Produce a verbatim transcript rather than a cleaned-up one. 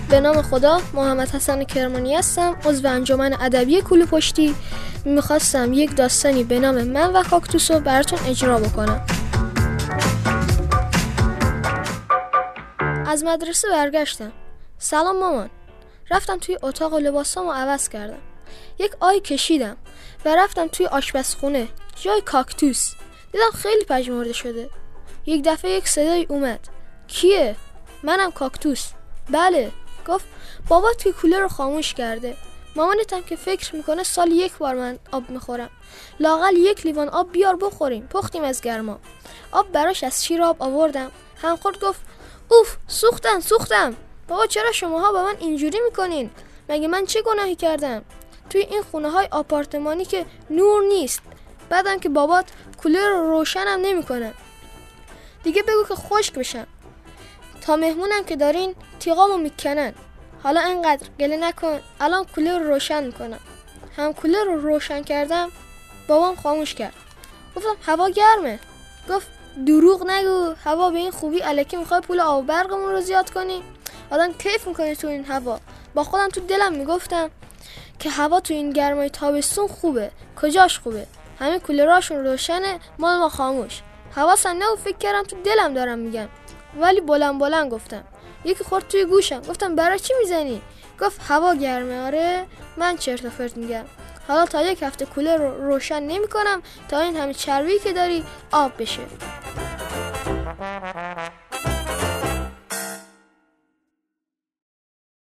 به نام خدا، محمد حسن کرمانی هستم، عضو انجمن ادبی کوله پشتی. میخواستم یک داستانی به نام من و کاکتوس رو براتون اجرا بکنم. از مدرسه برگشتم. سلام مامان. رفتم توی اتاق و لباسامو عوض کردم. یک آی کشیدم و رفتم توی آشپزخونه جای کاکتوس. دیدم خیلی پژمرده شده. یک دفعه یک صدای اومد. کیه؟ منم کاکتوس. بله. گفت بابات که کولر رو خاموش کرده. مامانتم که فکر میکنه سال یک بار من آب میخورم. لااقل یک لیوان آب بیار بخوریم. پختیم از گرما. آب براش از شیر آب آوردم. همخورد گفت اوف سوختم سوختم. بابا چرا شماها با من اینجوری میکنین؟ مگه من چه گناهی کردم؟ توی این خونه های آپارتمانی که نور نیست. بعدم که بابات کولر رو روشنم نمیکنه. دیگه بگو که خشک بشم. تا مهمونم که دارین تیغامو میکنن. حالا اینقدر گله نکن. الان کولر رو روشن میکنم. هم کولر رو روشن کردم. بابام خاموش کرد. گفتم هوا گرمه. گفت دروغ نگو. هوا به این خوبی الکی میخوای پول آب و برقمون رو زیاد کنی؟ آدم کیف میکنه تو این هوا. با خودم تو دلم میگفتم که هوا تو این گرمای تابستون خوبه. کجاش خوبه؟ همه کولراشون روشنه، مال ما خاموش. حواسم نبود، فکر کردم تو دلم دارم میگم. ولی بلند بلند گفتم. یکی خورد توی گوشم. گفتم برای چی میزنی؟ گفت هوا گرمه. آره من چرت و پرت میگم. حالا تا یک هفته کولر رو روشن نمیکنم تا این همه چربی که داری آب بشه.